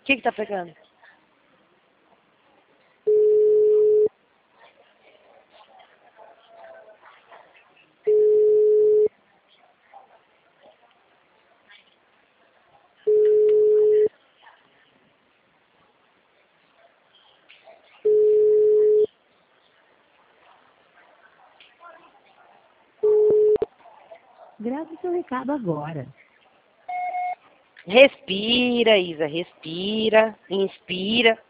que tá pegando? Grave seu recado agora. Respira, Isa, respira, inspira.